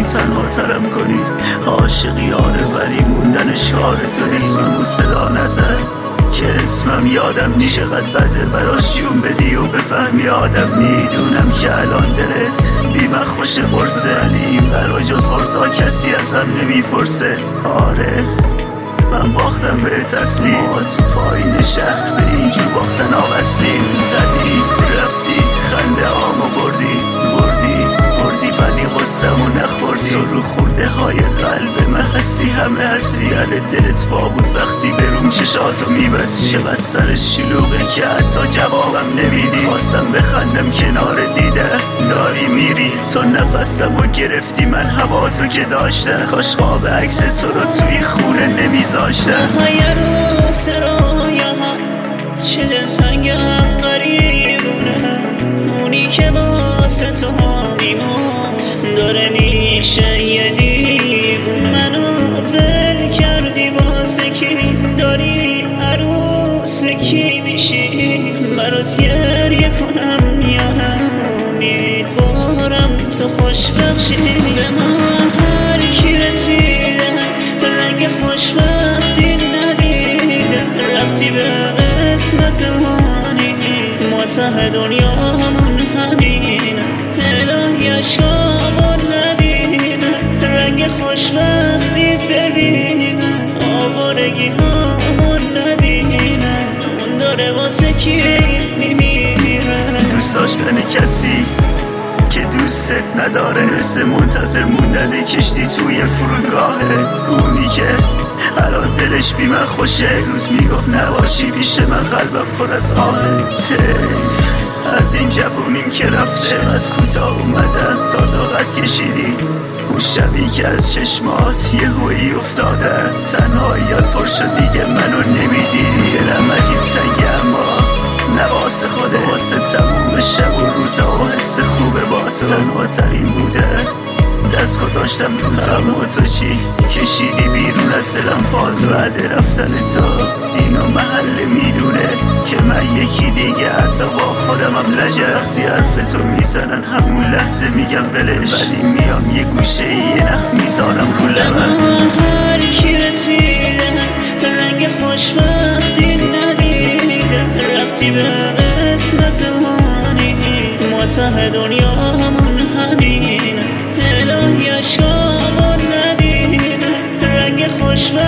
تنها ترم کنی. عاشقی آره ولی موندنش کار تو. اسممو صدا نزن که اسمم یادم نیست. چقدر بده براش جون بدی و بفهمی آدم. میدونم که الان دلت بی من خوش برسه، ولی این برا جز قرصا کسی ازم نمیپرسه. آره من باختم به تسلیم، ما تو پایین شهر به اینجور باختن آقسلیم. زدی رفتی خنده آمو بردی ولی غصمو نخوردی. رو خورده های قلب من هستی همه هستی. دلت وا بود وقتی برون چشاتو میبستی. چقدر سرش شلوغه که حتی جوابم نمیدی. خواستم بخندم کنار دیده داری میری، تو نفسمو گرفتی من هوا تو که داشتم. کاش خواب عکس تو رو توی خونه نمیذاشتم. های رو سرایا چه دلتنگم غریبونه، اونی که واسه تو میمون داره میشه یه دیوون. منو ول کردی واسه کی، داری عروس کی میشی. برات گریه کنم یا امیدوارم تو خوشبخشی. به ما هر کی رسیده رنگ خوشبختی ندیده، رفتی به قسمت مانی ما ته دنیامون همینه. الهی عشقامون نبینه رنگ خوشبختی ببینه، آوارگی هامون نبینه اون داره واسه کی میمیره. دوست داشتن کسی که دوستت نداره مثل منتظر موندن کشتی توی فرودگاهه. اونی که الان دلش بی من خوشه، روز میگفت نباشی پیش من قلبم پر از آهه. حیف از این جوونیم که رفته، چقدر کوتاه اومدن تا طاقت کشیدی. اون شبی که از چشمات یه هویی افتاده، تنهاییات پر شد دیگه منو نمیدیدی. دلم عجیب تنگه اما نه واسه خوده، واسه تموم شب و روزا و حس خوبه با تو. تنها ترین بوده دست گذاشتم رو تو. تو چی کشیدی بیرون از دلم باز بعد رفتن تو. اینو محل میدونه که من یکی دیگه حتی با خودمم لجه. وقتی حرف تو میزنن همون لحظه میگم ولش، ولی میام یه گوشه یه نخ میزانم رو لبم. هر کی رسیده رنگ خوشبختی ندیده، رفتی به قسمت مانی ما ته دنیامون همینه. الهی عشقامون نبینه رنگ خوشبختی